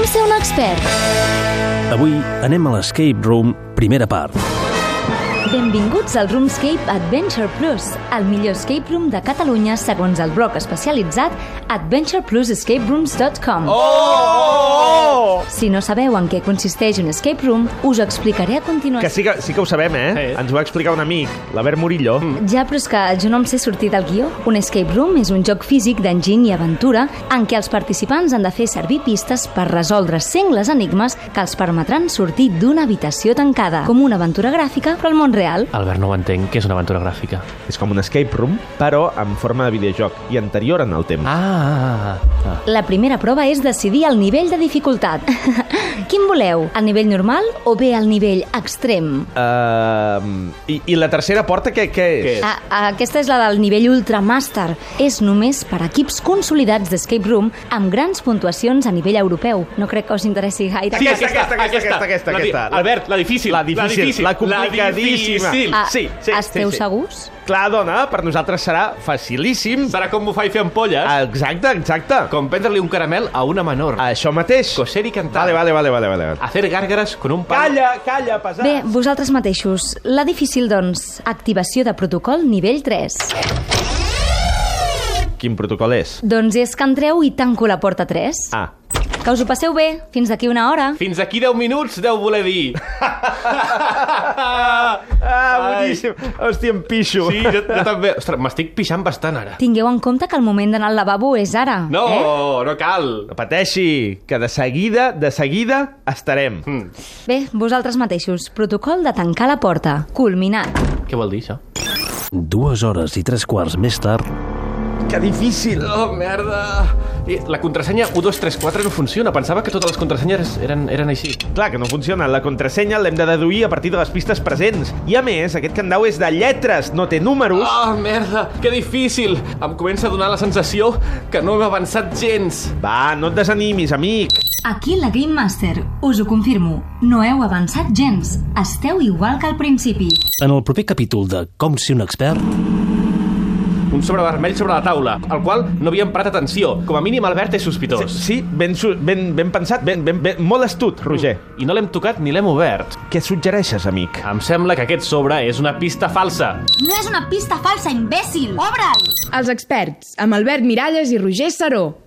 Com ser un expert? Avui anem a l'Escape Room, primera part. Benvinguts al Roomscape Adventure Plus, el millor escape room de Catalunya segons el blog especialitzat adventureplusescaperooms.com. Si no sabeu en què consisteix un escape room, us ho explicaré a continuació. Que sí que ho sabem, Ens ho va explicar un amic, l'Albert Murillo. Ja, però és que jo no em sé sortir del guió. Un escape room és un joc físic d'enginy i aventura en què els participants han de fer servir pistes per resoldre sengles enigmes que els permetran sortir d'una habitació tancada, com una aventura gràfica, però al món real. Albert, no ho entenc. Què és una aventura gràfica? És com un escape room, però en forma de videojoc i anterior en el temps. La primera prova és decidir el nivell de dificultat. Quin voleu? El nivell normal o bé el nivell extrem? I la tercera porta què és? Aquesta és la del nivell ultramaster. És només per equips consolidats d'escape room amb grans puntuacions a nivell europeu. No crec que us interessi gaire. Sí, aquesta. Albert, la difícil. La complicadíssima. Sí. Esteu segurs? Clar, dona, per nosaltres serà facilíssim. Serà com bufar i fer ampolles. Exacte. Com prendre-li un caramel a una menor. Això mateix. Coser y cantar. Vale. Hacer gárgaras con un palo. Calla, pesat. Bé, vosaltres mateixos. La difícil, doncs. Activació de protocol nivell 3. Quin protocol és? Doncs és que entreu i tanco la porta 3. Que us ho passeu bé. Fins d'aquí una hora. Fins aquí 10 minuts, deu voler dir. Boníssim. Hòstia, em pixo. Sí, jo també. Ostres, m'estic pixant bastant ara. Tingueu en compte que el moment d'anar al lavabo és ara. No cal. No pateixi, que de seguida estarem. Bé, vosaltres mateixos. Protocol de tancar la porta. Culminat. Què vol dir, això? 2 hores i 3 quarts més tard. Que difícil. Oh, merda. La contrasenya 1234 no funciona. Pensava que totes les contrasenyes eren així. Clar que no funciona. La contrasenya l'hem de deduir a partir de les pistes presents. I a més, aquest candau és de lletres, no té números. Oh, merda, que difícil. Em comença a donar la sensació que no hem avançat gens. Va, no et desanimis, amic. Aquí la Game Master. Us ho confirmo. No heu avançat gens. Esteu igual que al principi. En el proper capítol de Com ser un expert... Un sobre vermell sobre la taula, al qual no havíem parat atenció. Com a mínim, Albert és sospitós. Sí, ben pensat, ben, molt astut, Roger. I no l'hem tocat ni l'hem obert. Què suggereixes, amic? Em sembla que aquest sobre és una pista falsa. No és una pista falsa, imbècil! Obre'l! Els experts, amb Albert Miralles i Roger Saró.